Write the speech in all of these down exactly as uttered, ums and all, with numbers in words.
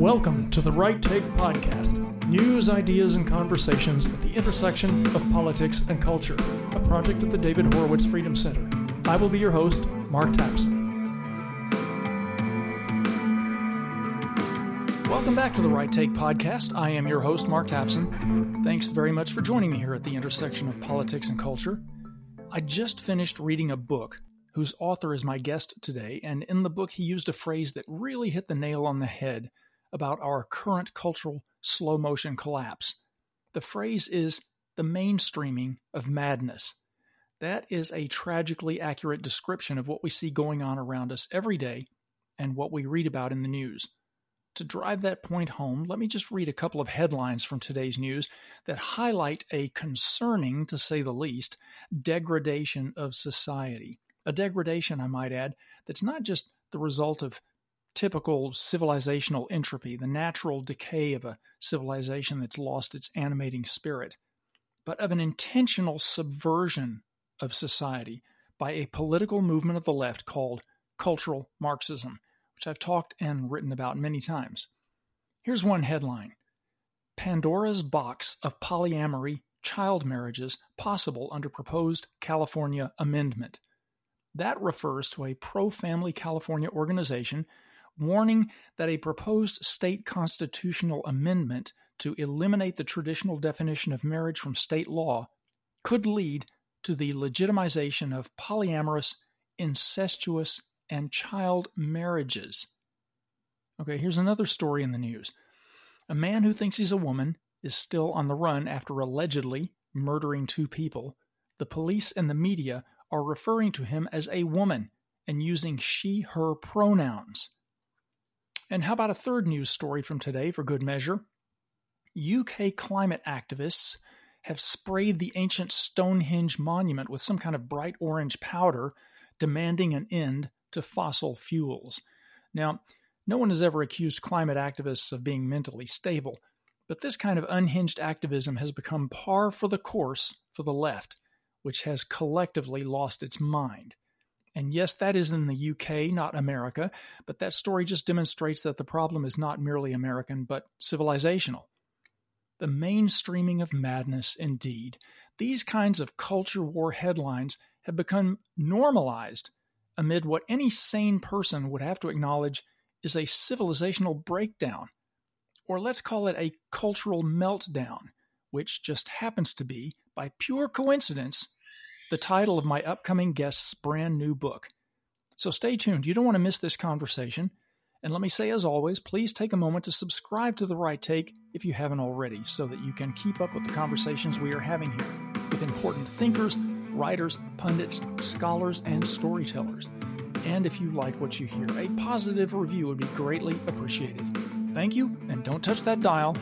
Welcome to the Right Take Podcast, news, ideas, and conversations at the intersection of politics and culture, a project of the David Horowitz Freedom Center. I will be your host, Mark Tapson. Welcome back to the Right Take Podcast. I am your host, Mark Tapson. Thanks very much for joining me here at the intersection of politics and culture. I just finished reading a book whose author is my guest today, and in the book he used a phrase that really hit the nail on the head about our current cultural slow-motion collapse. The phrase is the mainstreaming of madness. That is a tragically accurate description of what we see going on around us every day and what we read about in the news. To drive that point home, let me just read a couple of headlines from today's news that highlight a concerning, to say the least, degradation of society. A degradation, I might add, that's not just the result of typical civilizational entropy, the natural decay of a civilization that's lost its animating spirit, but of an intentional subversion of society by a political movement of the left called cultural Marxism, which I've talked and written about many times. Here's one headline: Pandora's box of polyamory child marriages possible under proposed California amendment. That refers to a pro-family California organization warning that a proposed state constitutional amendment to eliminate the traditional definition of marriage from state law could lead to the legitimization of polyamorous, incestuous, and child marriages. Okay, here's another story in the news. A man who thinks he's a woman is still on the run after allegedly murdering two people. The police and the media are referring to him as a woman and using she, her pronouns. And how about a third news story from today for good measure? U K climate activists have sprayed the ancient Stonehenge monument with some kind of bright orange powder, demanding an end to fossil fuels. Now, no one has ever accused climate activists of being mentally stable, but this kind of unhinged activism has become par for the course for the left, which has collectively lost its mind. And yes, that is in the U K, not America, but that story just demonstrates that the problem is not merely American, but civilizational. The mainstreaming of madness, indeed. These kinds of culture war headlines have become normalized amid what any sane person would have to acknowledge is a civilizational breakdown, or let's call it a cultural meltdown, which just happens to be, by pure coincidence, the title of my upcoming guest's brand new book. So stay tuned. You don't want to miss this conversation. And let me say, as always, please take a moment to subscribe to The Right Take if you haven't already, so that you can keep up with the conversations we are having here with important thinkers, writers, pundits, scholars, and storytellers. And if you like what you hear, a positive review would be greatly appreciated. Thank you, and don't touch that dial.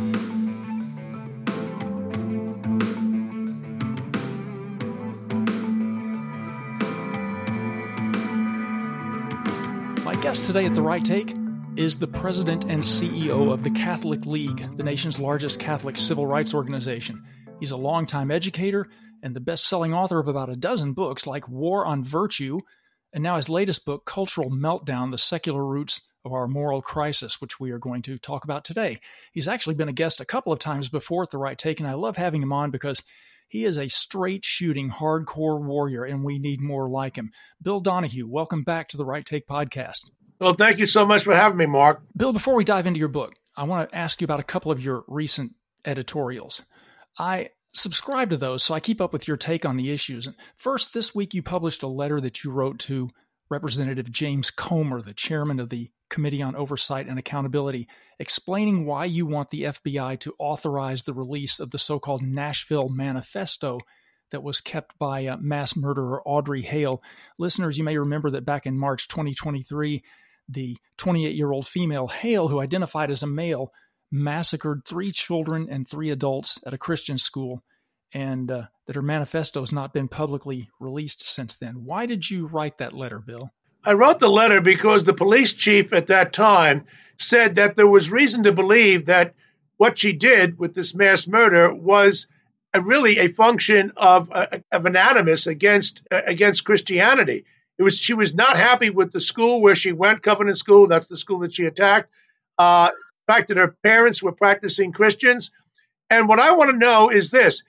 My guest today at The Right Take is the president and C E O of the Catholic League, the nation's largest Catholic civil rights organization. He's a longtime educator and the best-selling author of about a dozen books like War on Virtue, and now his latest book, Cultural Meltdown, The Secular Roots of Our Moral Crisis, which we are going to talk about today. He's actually been a guest a couple of times before at The Right Take, and I love having him on because he is a straight-shooting, hardcore warrior, and we need more like him. Bill Donohue, welcome back to the Right Take Podcast. Well, thank you so much for having me, Mark. Bill, before we dive into your book, I want to ask you about a couple of your recent editorials. I subscribe to those, so I keep up with your take on the issues. First, this week you published a letter that you wrote to Representative James Comer, the chairman of the Committee on Oversight and Accountability, explaining why you want the F B I to authorize the release of the so-called Nashville Manifesto that was kept by uh, mass murderer Audrey Hale. Listeners, you may remember that back in March twenty twenty-three, the twenty-eight-year-old female Hale, who identified as a male, massacred three children and three adults at a Christian school, and uh, that her manifesto has not been publicly released since then. Why did you write that letter, Bill? I wrote the letter because the police chief at that time said that there was reason to believe that what she did with this mass murder was a, really a function of, uh, of an animus against uh, against Christianity. It was she was not happy with the school where she went, Covenant School. That's the school that she attacked. Uh, fact that her parents were practicing Christians. And what I want to know is this.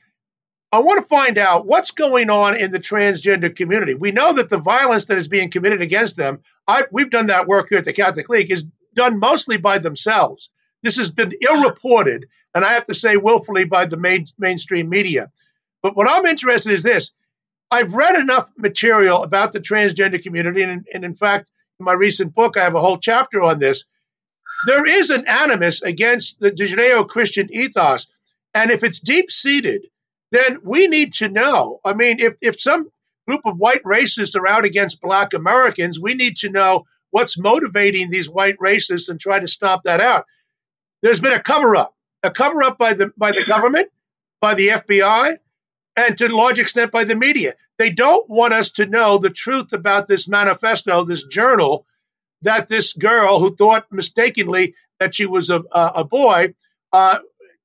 I want to find out what's going on in the transgender community. We know that the violence that is being committed against them, I, we've done that work here at the Catholic League, is done mostly by themselves. This has been ill-reported, and I have to say willfully by the main, mainstream media. But what I'm interested in is this. I've read enough material about the transgender community, and, and in fact, in my recent book, I have a whole chapter on this. There is an animus against the Judeo-Christian ethos, and if it's deep-seated, then we need to know. I mean, if, if some group of white racists are out against black Americans, we need to know what's motivating these white racists and try to stomp that out. There's been a cover-up, a cover-up by the by the government, by the F B I, and to a large extent by the media. They don't want us to know the truth about this manifesto, this journal, that this girl who thought mistakenly that she was a, a, a boy, uh,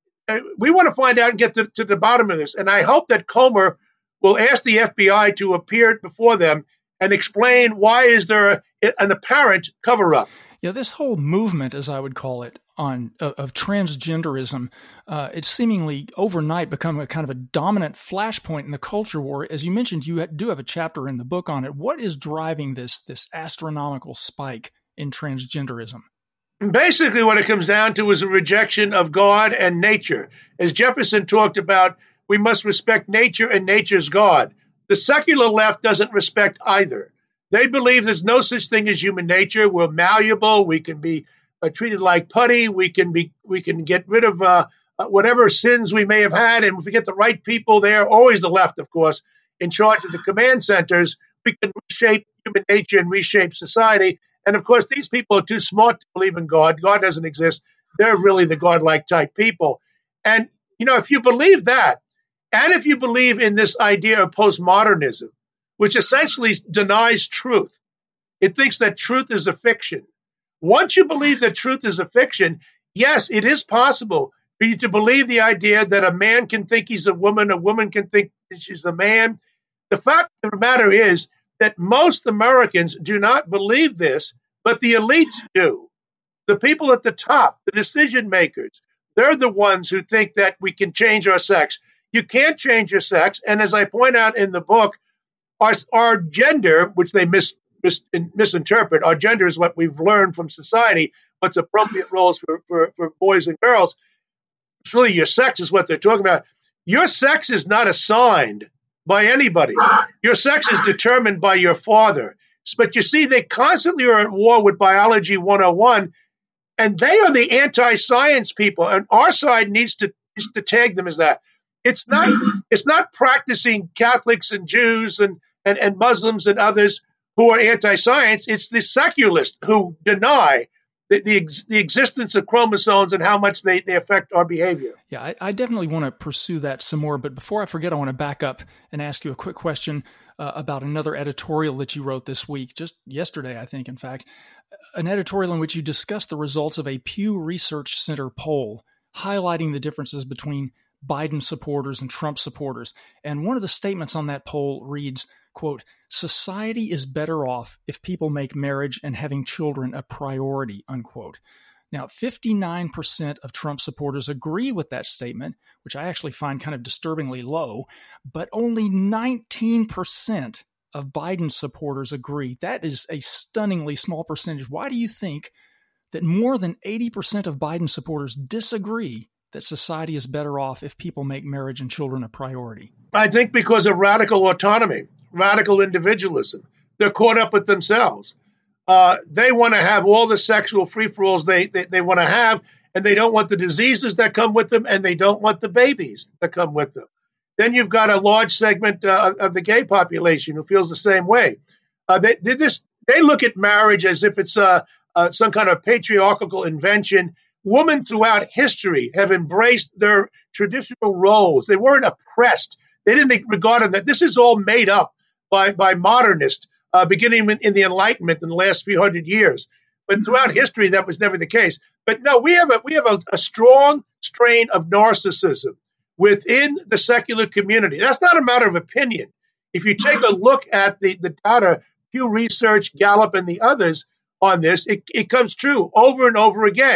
we want to find out and get to, to the bottom of this. And I hope that Comer will ask the F B I to appear before them and explain why is there a, an apparent cover-up. Yeah, this whole movement, as I would call it, on of, of transgenderism, uh, it's seemingly overnight become a kind of a dominant flashpoint in the culture war. As you mentioned, you do have a chapter in the book on it. What is driving this this astronomical spike in transgenderism? Basically, what it comes down to is a rejection of God and nature. As Jefferson talked about, we must respect nature and nature's God. The secular left doesn't respect either. They believe there's no such thing as human nature. We're malleable. We can be uh, treated like putty. We can be. We can get rid of uh, uh, whatever sins we may have had. And if we get the right people there, always the left, of course, in charge of the command centers, we can reshape human nature and reshape society. And of course, these people are too smart to believe in God. God doesn't exist. They're really the godlike type people. And, you know, if you believe that, and if you believe in this idea of postmodernism, which essentially denies truth, it thinks that truth is a fiction. Once you believe that truth is a fiction, yes, it is possible for you to believe the idea that a man can think he's a woman, a woman can think she's a man. The fact of the matter is that most Americans do not believe this, but the elites do. The people at the top, the decision makers, they're the ones who think that we can change our sex. You can't change your sex. And as I point out in the book, our, our gender, which they mis, mis, misinterpret, our gender is what we've learned from society, what's appropriate roles for, for, for boys and girls. It's really your sex is what they're talking about. Your sex is not assigned by anybody. Your sex is determined by your father. But you see, they constantly are at war with Biology one oh one, and they are the anti-science people, and our side needs to, needs to tag them as that. It's not it's not practicing Catholics and Jews and, and, and Muslims and others who are anti-science. It's the secularists who deny the, the, ex, the existence of chromosomes and how much they, they affect our behavior. Yeah, I, I definitely want to pursue that some more. But before I forget, I want to back up and ask you a quick question uh, about another editorial that you wrote this week, just yesterday, I think, in fact, an editorial in which you discussed the results of a Pew Research Center poll highlighting the differences between Biden supporters and Trump supporters. And one of the statements on that poll reads, quote, "Society is better off if people make marriage and having children a priority," unquote. Now, fifty-nine percent of Trump supporters agree with that statement, which I actually find kind of disturbingly low, but only nineteen percent of Biden supporters agree. That is a stunningly small percentage. Why do you think that more than eighty percent of Biden supporters disagree that society is better off if people make marriage and children a priority? I think because of radical autonomy, radical individualism. They're caught up with themselves. Uh, they want to have all the sexual free-for-alls they, they, they want to have, and they don't want the diseases that come with them, and they don't want the babies that come with them. Then you've got a large segment uh, of the gay population who feels the same way. Uh, they, they, this, they look at marriage as if it's uh, uh, some kind of patriarchal invention. Women throughout history have embraced their traditional roles. They weren't oppressed. They didn't regard them that this is all made up by, by modernists, uh, beginning in, in the Enlightenment in the last few hundred years. But throughout history, that was never the case. But no, we have a we have a, a strong strain of narcissism within the secular community. That's not a matter of opinion. If you take a look at the, the data, Pew Research, Gallup, and the others on this, it, it comes true over and over again.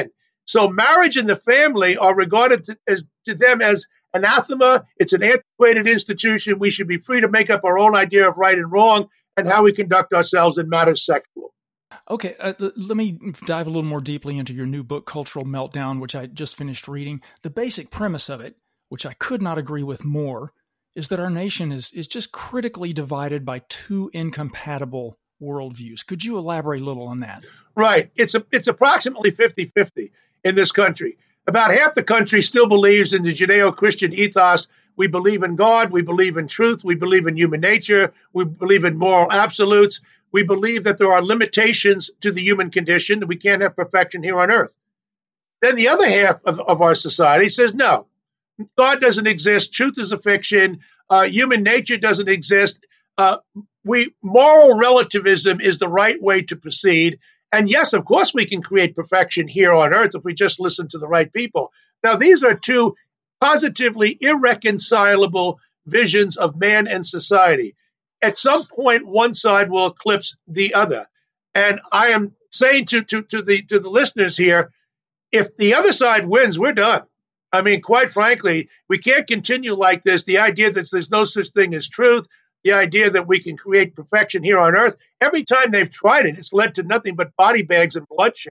So marriage and the family are regarded to, as, to them as anathema. It's an antiquated institution. We should be free to make up our own idea of right and wrong and how we conduct ourselves in matters sexual. Okay, uh, l- let me dive a little more deeply into your new book, Cultural Meltdown, which I just finished reading. The basic premise of it, which I could not agree with more, is that our nation is, is just critically divided by two incompatible worldviews. Could you elaborate a little on that? Right. It's a, it's approximately fifty-fifty in this country. About half the country still believes in the Judeo-Christian ethos. We believe in God. We believe in truth. We believe in human nature. We believe in moral absolutes. We believe that there are limitations to the human condition, that we can't have perfection here on earth. Then the other half of, of our society says, no, God doesn't exist. Truth is a fiction. Uh, human nature doesn't exist. Uh, we moral relativism is the right way to proceed. And yes, of course, we can create perfection here on earth if we just listen to the right people. Now, these are two positively irreconcilable visions of man and society. At some point, one side will eclipse the other. And I am saying to, to, to the to the listeners here, if the other side wins, we're done. I mean, quite frankly, we can't continue like this. The idea that there's no such thing as truth, the idea that we can create perfection here on earth, every time they've tried it, it's led to nothing but body bags and bloodshed.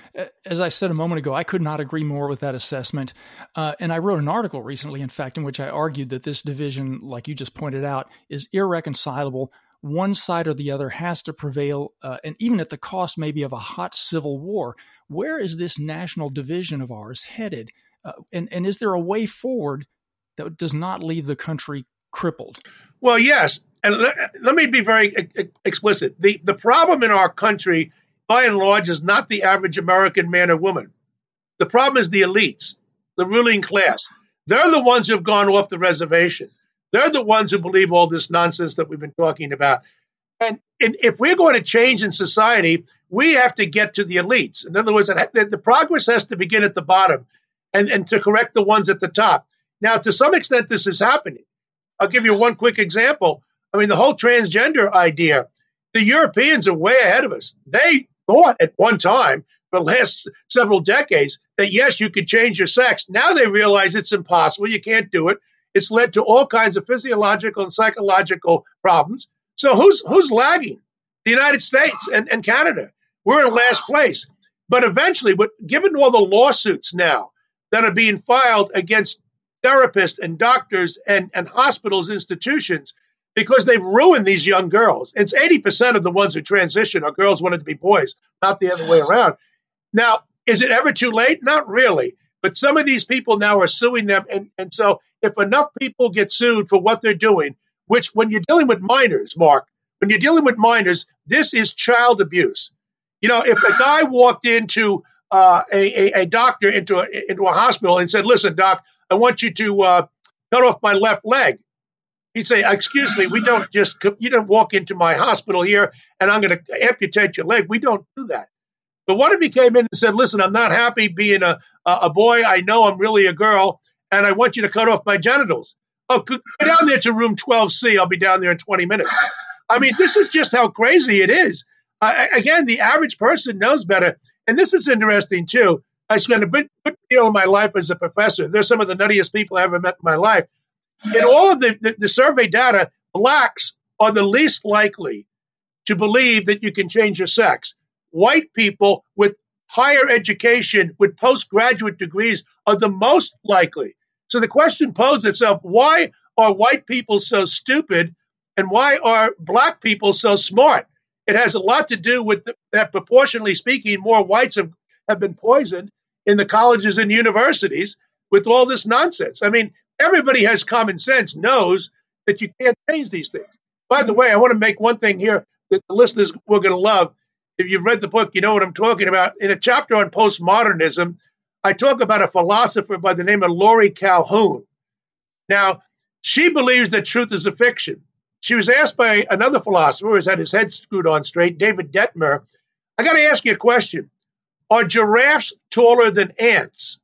As I said a moment ago, I could not agree more with that assessment. Uh, and I wrote an article recently, in fact, in which I argued that this division, like you just pointed out, is irreconcilable. One side or the other has to prevail, uh, and even at the cost maybe of a hot civil war. Where is this national division of ours headed? Uh, and, and is there a way forward that does not leave the country crippled? Well, yes. And let, let me be very e- explicit. The, the problem in our country, by and large, is not the average American man or woman. The problem is the elites, the ruling class. They're the ones who have gone off the reservation. They're the ones who believe all this nonsense that we've been talking about. And, and if we're going to change in society, we have to get to the elites. In other words, the, the progress has to begin at the bottom and, and to correct the ones at the top. Now, to some extent, this is happening. I'll give you one quick example. I mean, the whole transgender idea, the Europeans are way ahead of us. They thought at one time, for the last several decades, that yes, you could change your sex. Now they realize it's impossible. You can't do it. It's led to all kinds of physiological and psychological problems. So who's who's lagging? The United States and, and Canada. We're in last place. But eventually, but given all the lawsuits now that are being filed against therapists and doctors and, and hospitals, institutions, because they've ruined these young girls. It's eighty percent of the ones who transition are girls wanting to be boys, not the other way around. Now, is it ever too late? Not really. But some of these people now are suing them. And, and so if enough people get sued for what they're doing, which when you're dealing with minors, Mark, when you're dealing with minors, this is child abuse. You know, if a guy walked into uh, a, a, a doctor into a, into a hospital and said, listen, doc, I want you to uh, cut off my left leg. He'd say, excuse me, we don't just, you don't walk into my hospital here and I'm going to amputate your leg. We don't do that. But what if he came in and said, listen, I'm not happy being a, a boy. I know I'm really a girl and I want you to cut off my genitals. Oh, go down there to room twelve C. I'll be down there in twenty minutes. I mean, this is just how crazy it is. Uh, again, the average person knows better. And this is interesting, too. I spent a good, good deal of my life as a professor. They're some of the nuttiest people I ever met in my life. In all of the, the, the survey data, blacks are the least likely to believe that you can change your sex. White people with higher education, with postgraduate degrees, are the most likely. So the question posed itself, why are white people so stupid and why are black people so smart? It has a lot to do with the, that, proportionally speaking, more whites have, have been poisoned in the colleges and universities with all this nonsense. I mean, everybody has common sense, knows that you can't change these things. By the way, I want to make one thing here that the listeners were going to love. If you've read the book, you know what I'm talking about. In a chapter on postmodernism, I talk about a philosopher by the name of Laurie Calhoun. Now, she believes that truth is a fiction. She was asked by another philosopher who has had his head screwed on straight, David Detmer, I got to ask you a question. Are giraffes taller than ants?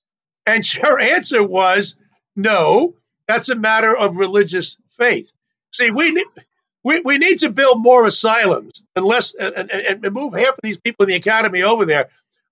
And her answer was, no, that's a matter of religious faith. See, we need, we, we need to build more asylums and, less, and, and, and move half of these people in the academy over there.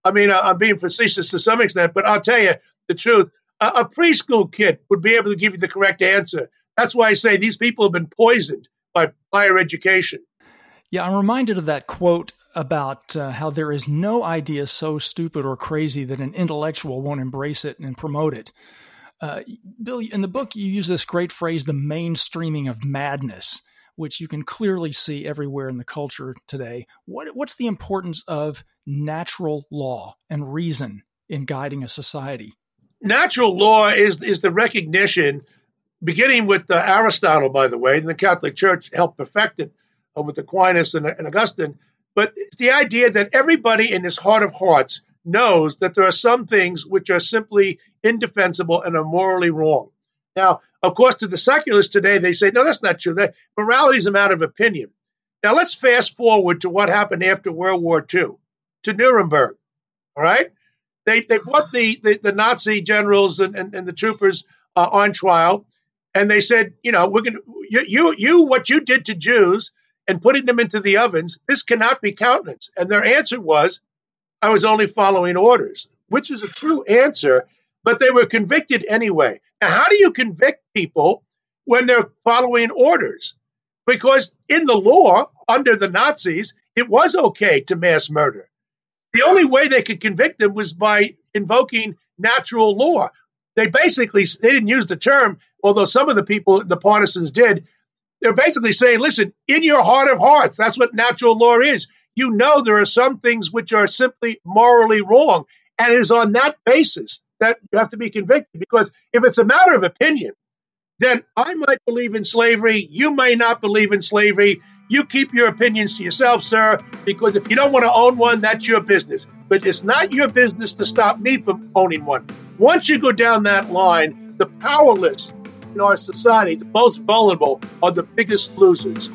I mean, I, I'm being facetious to some extent, but I'll tell you the truth. A, a preschool kid would be able to give you the correct answer. That's why I say these people have been poisoned by higher education. Yeah, I'm reminded of that quote about uh, how there is no idea so stupid or crazy that an intellectual won't embrace it and promote it. Uh, Bill, in the book, you use this great phrase, the mainstreaming of madness, which you can clearly see everywhere in the culture today. What, what's the importance of natural law and reason in guiding a society? Natural law is, is the recognition, beginning with uh, Aristotle, by the way, and the Catholic Church helped perfect it uh, with Aquinas and, and Augustine. But it's the idea that everybody in his heart of hearts knows that there are some things which are simply indefensible and are morally wrong. Now, of course, to the secularists today, they say, no, that's not true. That morality is a matter of opinion. Now, let's fast forward to what happened after World War Two, to Nuremberg, all right? They they put the, the, the Nazi generals and, and, and the troopers uh, on trial, and they said, you know, we're going to, you, you, you, what you did to Jews and putting them into the ovens, this cannot be countenanced. And their answer was, I was only following orders, which is a true answer, but they were convicted anyway. Now, how do you convict people when they're following orders? Because in the law, under the Nazis, it was okay to mass murder. The only way they could convict them was by invoking natural law. They basically, they didn't use the term, although some of the people, the partisans did. They're basically saying, listen, in your heart of hearts, that's what natural law is. You know there are some things which are simply morally wrong. And it is on that basis that you have to be convicted. Because if it's a matter of opinion, then I might believe in slavery. You may not believe in slavery. You keep your opinions to yourself, sir, because if you don't want to own one, that's your business. But it's not your business to stop me from owning one. Once you go down that line, the powerless in our society, the most vulnerable, are the biggest losers.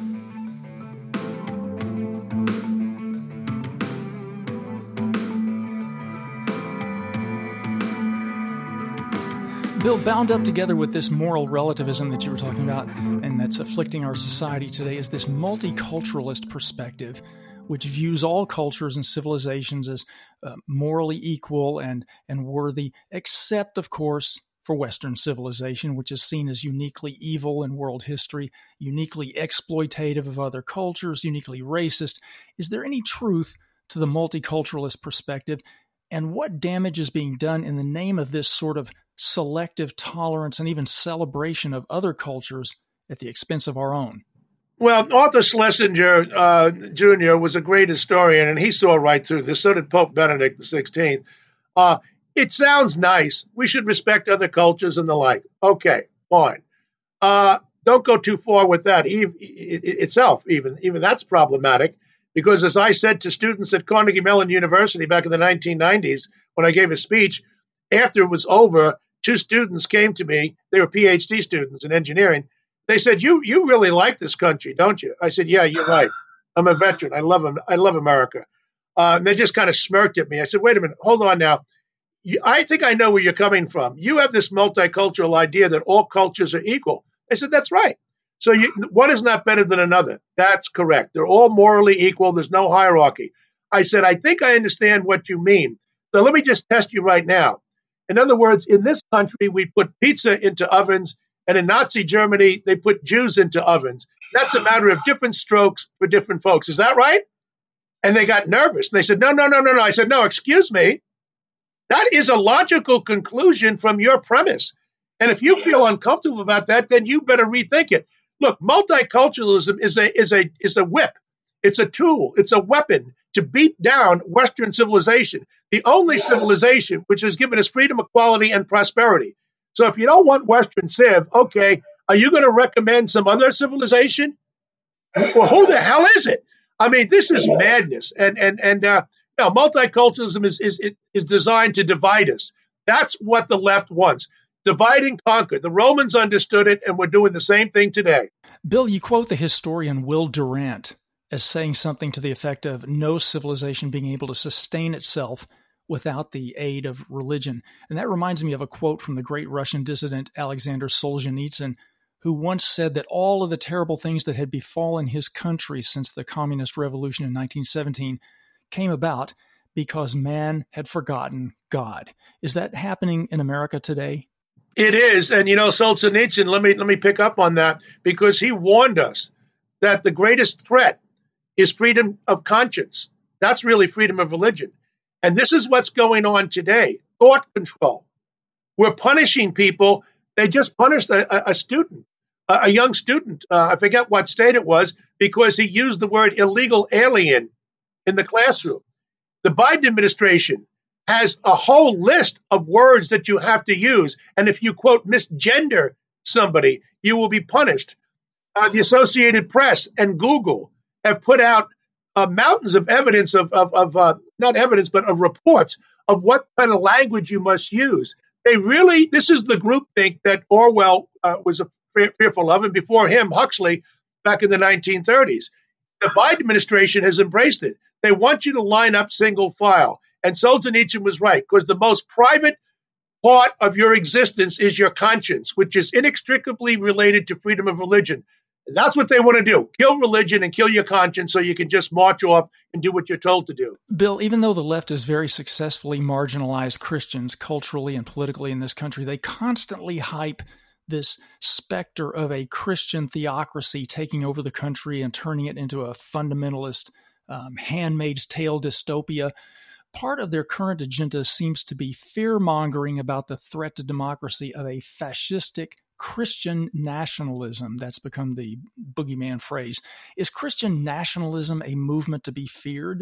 Bill, bound up together with this moral relativism that you were talking about and that's afflicting our society today is this multiculturalist perspective, which views all cultures and civilizations as uh, morally equal and, and worthy, except, of course, for Western civilization, which is seen as uniquely evil in world history, uniquely exploitative of other cultures, uniquely racist. Is there any truth to the multiculturalist perspective? And what damage is being done in the name of this sort of selective tolerance and even celebration of other cultures at the expense of our own? Well, Arthur Schlesinger uh, Junior was a great historian, and he saw right through this. So did Pope Benedict the sixteenth. Uh, it sounds nice. We should respect other cultures and the like. Okay, fine. Uh, don't go too far with that e- e- itself. Even even that's problematic. Because as I said to students at Carnegie Mellon University back in the nineteen nineties, when I gave a speech, after it was over, two students came to me. They were P H D students in engineering. They said, you you really like this country, don't you? I said, yeah, you're right. I'm a veteran. I love I love America. Uh, and they just kind of smirked at me. I said, wait a minute. Hold on now. You, I think I know where you're coming from. You have this multicultural idea that all cultures are equal. I said, that's right. So you, one is not better than another. That's correct. They're all morally equal. There's no hierarchy. I said, I think I understand what you mean. So let me just test you right now. In other words, in this country, we put pizza into ovens, and in Nazi Germany, they put Jews into ovens. That's a matter of different strokes for different folks. Is that right? And they got nervous. They said, no, no, no, no, no. I said, no, excuse me. That is a logical conclusion from your premise. And if you feel uncomfortable about that, then you better rethink it. Look, multiculturalism is a is a is a whip. It's a tool. It's a weapon to beat down Western civilization, the only civilization which has given us freedom, equality, and prosperity. So if you don't want Western civ, okay, are you going to recommend some other civilization? Well, who the hell is it? I mean, this is madness. And and and uh, no, multiculturalism is is is designed to divide us. That's what the left wants. Divide and conquer. The Romans understood it, and we're doing the same thing today. Bill, you quote the historian Will Durant as saying something to the effect of no civilization being able to sustain itself without the aid of religion. And that reminds me of a quote from the great Russian dissident Alexander Solzhenitsyn, who once said that all of the terrible things that had befallen his country since the communist revolution in nineteen seventeen came about because man had forgotten God. Is that happening in America today? It is. And, you know, Solzhenitsyn, let me, let me pick up on that, because he warned us that the greatest threat is freedom of conscience. That's really freedom of religion. And this is what's going on today. Thought control. We're punishing people. They just punished a, a student, a, a young student. Uh, I forget what state it was, because he used the word illegal alien in the classroom. The Biden administration has a whole list of words that you have to use. And if you, quote, misgender somebody, you will be punished. Uh, the Associated Press and Google have put out uh, mountains of evidence of, of, of uh, not evidence, but of reports of what kind of language you must use. They really, this is the groupthink that Orwell uh, was a, fearful of, and before him, Huxley, back in the nineteen thirties. The Biden administration has embraced it. They want you to line up single file. And Solzhenitsyn was right, because the most private part of your existence is your conscience, which is inextricably related to freedom of religion. That's what they want to do. Kill religion and kill your conscience so you can just march off and do what you're told to do. Bill, even though the left has very successfully marginalized Christians culturally and politically in this country, they constantly hype this specter of a Christian theocracy taking over the country and turning it into a fundamentalist um, Handmaid's Tale dystopia. Part of their current agenda seems to be fear-mongering about the threat to democracy of a fascistic Christian nationalism. That's become the boogeyman phrase. Is Christian nationalism a movement to be feared?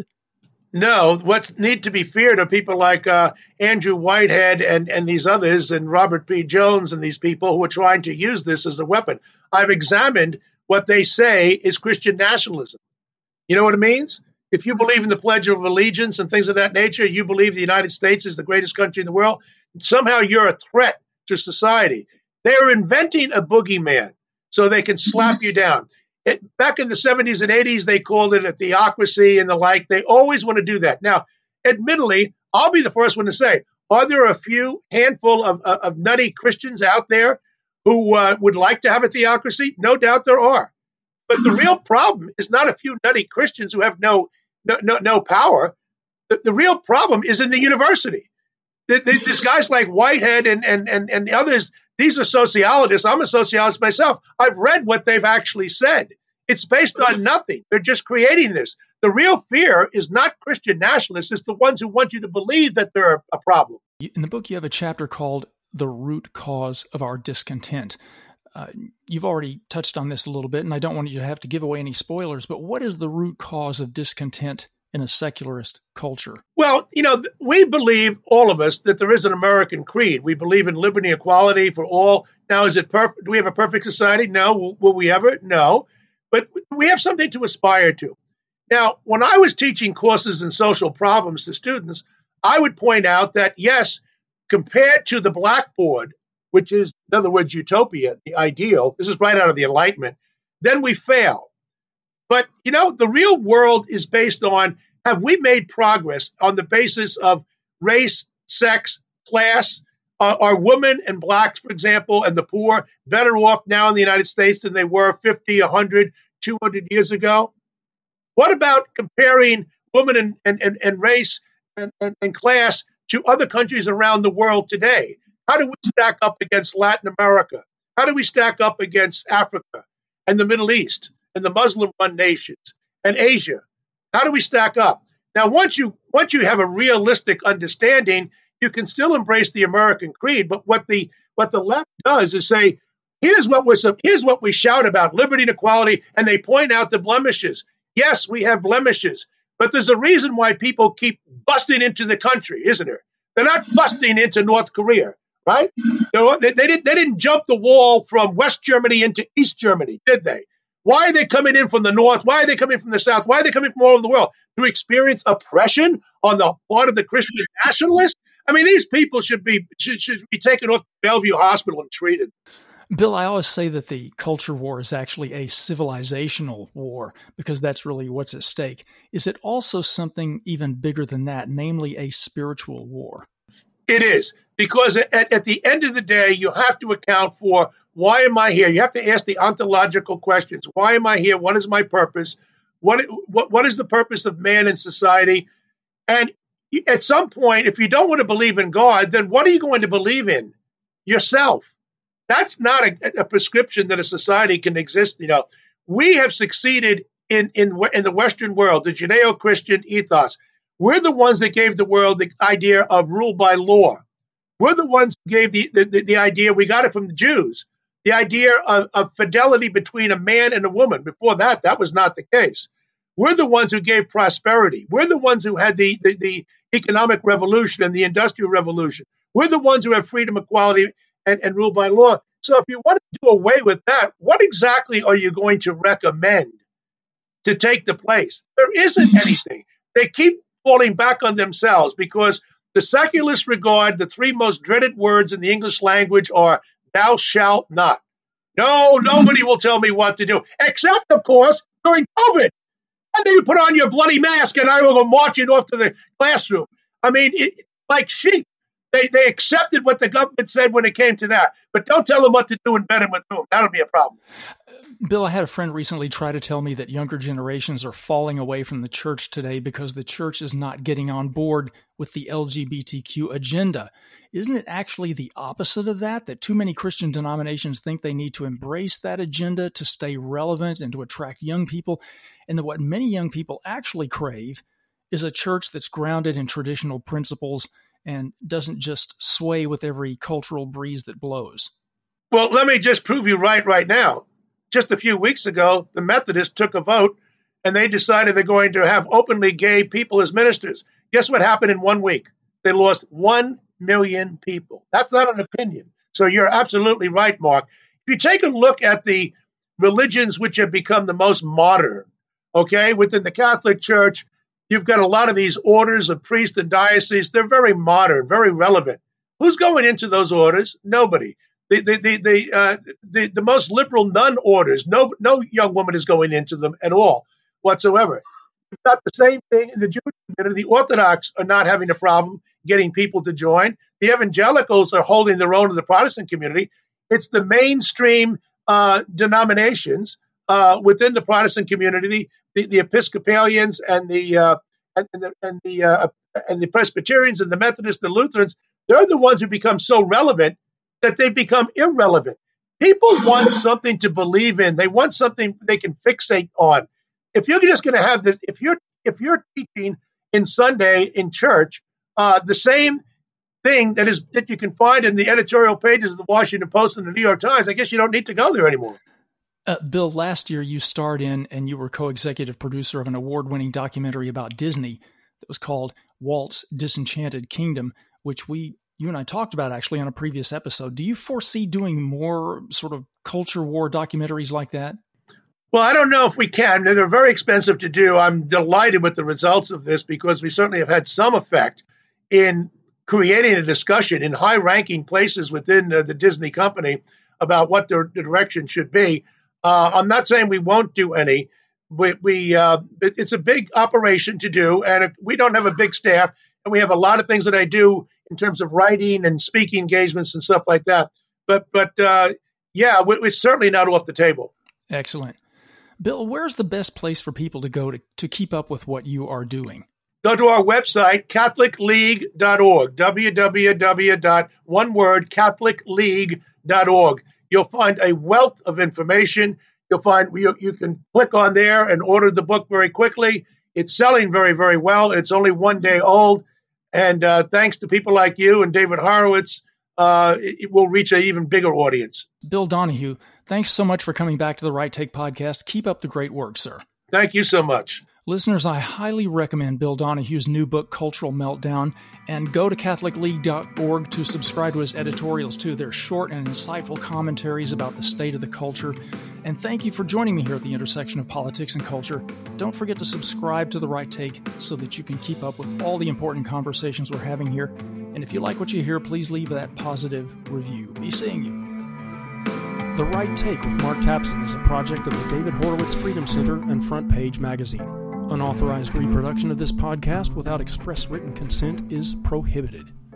No, what's need to be feared are people like uh, Andrew Whitehead and, and these others, and Robert P. Jones and these people who are trying to use this as a weapon. I've examined what they say is Christian nationalism. You know what it means? If you believe in the Pledge of Allegiance and things of that nature, you believe the United States is the greatest country in the world, somehow you're a threat to society. They're inventing a boogeyman so they can slap you down. It, back in the seventies and eighties, they called it a theocracy and the like. They always want to do that. Now, admittedly, I'll be the first one to say, are there a few handful of, of, of nutty Christians out there who uh, would like to have a theocracy? No doubt there are. But the real problem is not a few nutty Christians who have no no no, no power. The, the real problem is in the university. The, the, these guys like Whitehead and, and, and, and others, these are sociologists. I'm a sociologist myself. I've read what they've actually said. It's based on nothing. They're just creating this. The real fear is not Christian nationalists. It's the ones who want you to believe that they're a problem. In the book, you have a chapter called The Root Cause of Our Discontent. Uh, you've already touched on this a little bit, and I don't want you to have to give away any spoilers, but what is the root cause of discontent in a secularist culture? Well, you know, we believe, all of us, that there is an American creed. We believe in liberty and equality for all. Now, is it perfect? Do we have a perfect society? No. Will, will we ever? No. But we have something to aspire to. Now, when I was teaching courses in social problems to students, I would point out that, yes, compared to the blackboard, which is, in other words, utopia, the ideal, this is right out of the Enlightenment, then we fail. But, you know, the real world is based on, have we made progress on the basis of race, sex, class? Uh, are women and blacks, for example, and the poor better off now in the United States than they were fifty, one hundred, two hundred years ago? What about comparing women and, and, and, and race and, and, and class to other countries around the world today? How do we stack up against Latin America? How do we stack up against Africa and the Middle East and the Muslim-run nations and Asia? How do we stack up? Now, once you once you have a realistic understanding, you can still embrace the American creed. But what the what the left does is say, here's what we're here's what we shout about, liberty and equality, and they point out the blemishes. Yes, we have blemishes, but there's a reason why people keep busting into the country, isn't there? They're not busting into North Korea, right? They, they didn't they didn't jump the wall from West Germany into East Germany, did they? Why are they coming in from the north? Why are they coming from the south? Why are they coming from all over the world? To experience oppression on the part of the Christian nationalists? I mean, these people should be should, should be taken off to Bellevue Hospital and treated. Bill, I always say that the culture war is actually a civilizational war because that's really what's at stake. Is it also something even bigger than that, namely a spiritual war? It is, because at, at the end of the day, you have to account for, why am I here? You have to ask the ontological questions. Why am I here? What is my purpose? What what what is the purpose of man in society? And at some point, if you don't want to believe in God, then what are you going to believe in? Yourself. That's not a, a prescription that a society can exist. You know, we have succeeded in, in, in the Western world, the Judeo-Christian ethos. We're the ones that gave the world the idea of rule by law. We're the ones who gave the, the, the idea, we got it from the Jews, the idea of, of fidelity between a man and a woman. Before that, that was not the case. We're the ones who gave prosperity. We're the ones who had the, the, the economic revolution and the industrial revolution. We're the ones who have freedom, equality, and, and rule by law. So if you want to do away with that, what exactly are you going to recommend to take the place? There isn't anything. They keep falling back on themselves because the secularists regard the three most dreaded words in the English language are thou shalt not. No, nobody will tell me what to do, except, of course, during COVID. And then you put on your bloody mask and I will go marching off to the classroom. I mean, it, like sheep. They they accepted what the government said when it came to that. But don't tell them what to do and bet them what to do. That'll be a problem. Bill, I had a friend recently try to tell me that younger generations are falling away from the church today because the church is not getting on board with the L G B T Q agenda. Isn't it actually the opposite of that, that too many Christian denominations think they need to embrace that agenda to stay relevant and to attract young people, and that what many young people actually crave is a church that's grounded in traditional principles and doesn't just sway with every cultural breeze that blows? Well, let me just prove you right right now. Just a few weeks ago, the Methodists took a vote and they decided they're going to have openly gay people as ministers. Guess what happened in one week? They lost one million people. That's not an opinion. So you're absolutely right, Mark. If you take a look at the religions which have become the most modern, okay, within the Catholic Church, you've got a lot of these orders of priests and dioceses. They're very modern, very relevant. Who's going into those orders? Nobody. The the the the, uh, the, the most liberal nun orders, no no young woman is going into them at all whatsoever. You've got the same thing in the Jewish community. The Orthodox are not having a problem getting people to join. The evangelicals are holding their own in the Protestant community. It's the mainstream uh, denominations uh, within the Protestant community, the, the Episcopalians and the uh, and, and the and the, uh, and the Presbyterians and the Methodists, the Lutherans. They're the ones who become so relevant that they become irrelevant. People want something to believe in. They want something they can fixate on. If you're just going to have this, if you're if you're teaching in Sunday in church, uh, the same thing that is that you can find in the editorial pages of the Washington Post and the New York Times, I guess you don't need to go there anymore. Uh, Bill, last year you starred in and you were co-executive producer of an award-winning documentary about Disney that was called Walt's Disenchanted Kingdom, which we you and I talked about actually on a previous episode. Do you foresee doing more sort of culture war documentaries like that? Well, I don't know if we can. They're very expensive to do. I'm delighted with the results of this because we certainly have had some effect in creating a discussion in high-ranking places within uh, the Disney company about what the, the direction should be. Uh, I'm not saying we won't do any. We, we uh, it, it's a big operation to do, and it, we don't have a big staff, and we have a lot of things that I do in terms of writing and speaking engagements and stuff like that. But, but uh, yeah, we, we're certainly not off the table. Excellent. Bill, where's the best place for people to go to, to keep up with what you are doing? Go to our website, Catholic League dot org, w w w dot one word Catholic League dot org. You'll find a wealth of information. You'll find you, you can click on there and order the book very quickly. It's selling very, very well. It's only one day old. And uh, thanks to people like you and David Horowitz, uh, it, it will reach an even bigger audience. Bill Donohue, thanks so much for coming back to the Right Take podcast. Keep up the great work, sir. Thank you so much. Listeners, I highly recommend Bill Donohue's new book, Cultural Meltdown, and go to Catholic League dot org to subscribe to his editorials, too. They're short and insightful commentaries about the state of the culture. And thank you for joining me here at the intersection of politics and culture. Don't forget to subscribe to The Right Take so that you can keep up with all the important conversations we're having here. And if you like what you hear, please leave that positive review. Be seeing you. The Right Take with Mark Tapson is a project of the David Horowitz Freedom Center and Front Page Magazine. Unauthorized reproduction of this podcast without express written consent is prohibited.